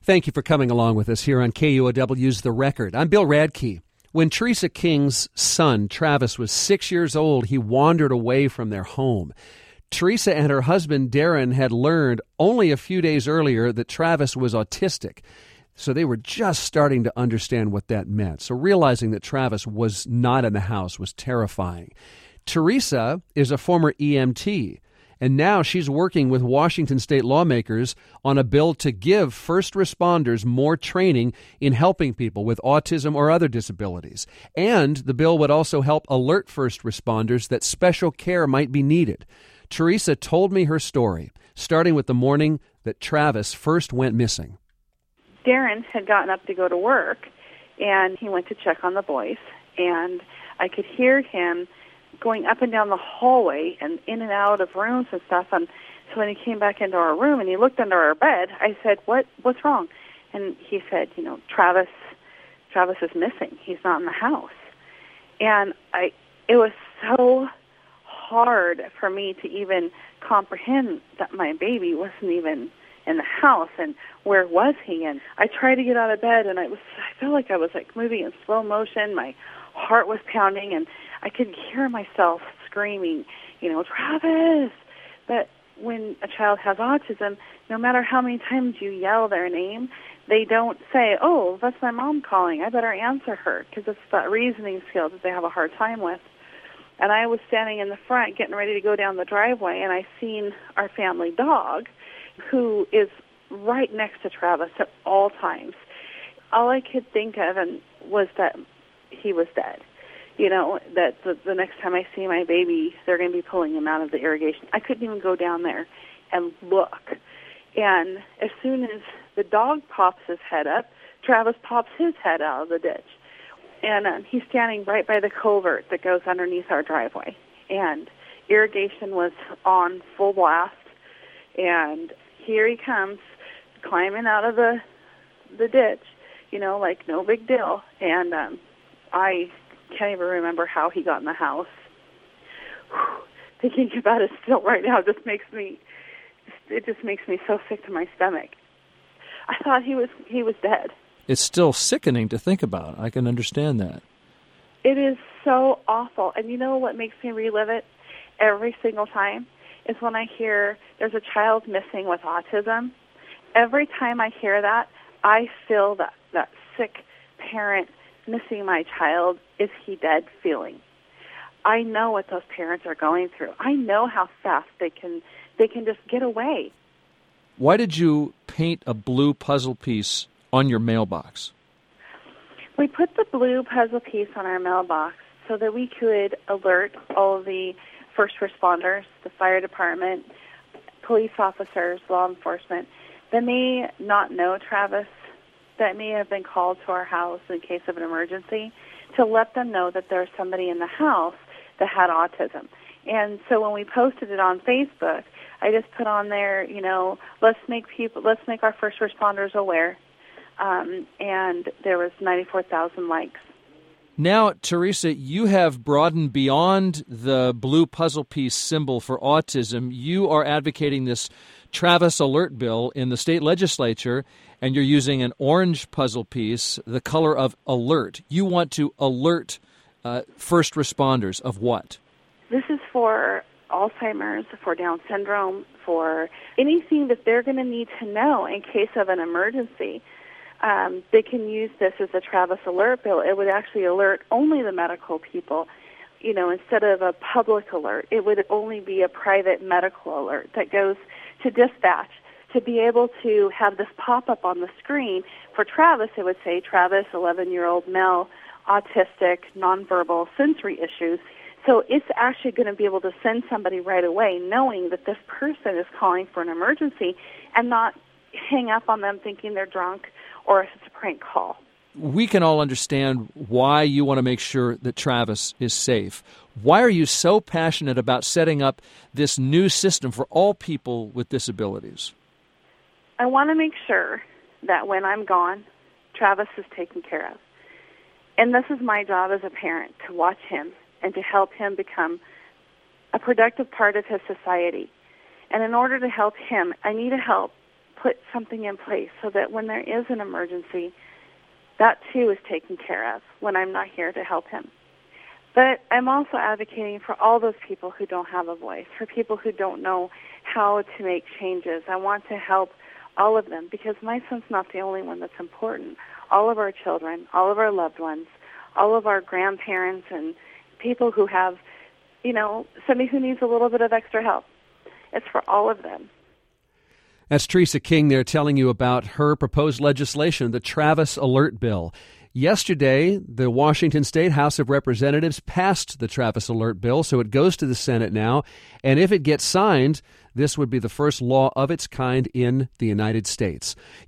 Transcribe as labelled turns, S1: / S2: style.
S1: Thank you for coming along with us here on KUOW's The Record. I'm Bill Radke. When Teresa King's son, Travis, was 6 years old, he wandered away from their home. Teresa and her husband, Darren, had learned only a few days earlier that Travis was autistic. So they were just starting to understand what that meant. So realizing that Travis was not in the house was terrifying. Teresa is a former EMT. And now she's working with Washington state lawmakers on a bill to give first responders more training in helping people with autism or other disabilities. And the bill would also help alert first responders that special care might be needed. Teresa told me her story, starting with the morning that Travis first went missing.
S2: Darren had gotten up to go to work, and he went to check on the boys, and I could hear him going up and down the hallway and in and out of rooms and stuff. And so when he came back into our room and he looked under our bed, I said, what's wrong? And he said, Travis is missing. He's not in the house. And it was so hard for me to even comprehend that my baby wasn't even in the house, and where was he? And I tried to get out of bed, and I felt like I was like moving in slow motion. My heart was pounding, and I could hear myself screaming, Travis. But when a child has autism, no matter how many times you yell their name, they don't say, oh, that's my mom calling, I better answer her, because it's that reasoning skill that they have a hard time with. And I was standing in the front getting ready to go down the driveway, and I seen our family dog, who is right next to Travis at all times. All I could think of was that he was dead. That the next time I see my baby, they're going to be pulling him out of the irrigation. I couldn't even go down there and look. And as soon as the dog pops his head up, Travis pops his head out of the ditch. And he's standing right by the culvert that goes underneath our driveway. And irrigation was on full blast. And here he comes, climbing out of the ditch, like no big deal. And I can't even remember how he got in the house. Thinking about it still right now just makes me so sick to my stomach. I thought he was dead.
S3: It's still sickening to think about. I can understand that.
S2: It is so awful. And you know what makes me relive it every single time? Is when I hear there's a child missing with autism. Every time I hear that, I feel that sick parent missing my child, is he dead feeling. I know what those parents are going through. I know how fast they can just get away.
S3: Why did you paint a blue puzzle piece on your mailbox?
S2: We put the blue puzzle piece on our mailbox so that we could alert all of the first responders, the fire department, police officers, law enforcement, that may not know Travis, that may have been called to our house in case of an emergency, to let them know that there's somebody in the house that had autism. And so when we posted it on Facebook, I just put on there, let's make our first responders aware. And there was 94,000 likes.
S3: Now, Teresa, you have broadened beyond the blue puzzle piece symbol for autism. You are advocating this Travis Alert Bill in the state legislature, and you're using an orange puzzle piece, the color of alert. You want to alert first responders of what? This
S2: is for Alzheimer's, for Down syndrome, for anything that they're going to need to know in case of an emergency. They can use this as a Travis Alert Bill. It would actually alert only the medical people. Instead of a public alert, it would only be a private medical alert that goes to dispatch to be able to have this pop up on the screen. For Travis, it would say, Travis, 11-year-old male, autistic, nonverbal, sensory issues. So it's actually going to be able to send somebody right away knowing that this person is calling for an emergency and not hang up on them thinking they're drunk or if it's a prank call.
S3: We can all understand why you want to make sure that Travis is safe. Why are you so passionate about setting up this new system for all people with disabilities?
S2: I want to make sure that when I'm gone, Travis is taken care of. And this is my job as a parent, to watch him and to help him become a productive part of his society. And in order to help him, I need to help put something in place so that when there is an emergency, that too is taken care of when I'm not here to help him. But I'm also advocating for all those people who don't have a voice, for people who don't know how to make changes. I want to help all of them because my son's not the only one that's important. All of our children, all of our loved ones, all of our grandparents and people who have, somebody who needs a little bit of extra help. It's for all of them.
S1: That's Teresa King there telling you about her proposed legislation, the Travis Alert Bill. Yesterday, the Washington State House of Representatives passed the Travis Alert Bill, so it goes to the Senate now. And if it gets signed, this would be the first law of its kind in the United States.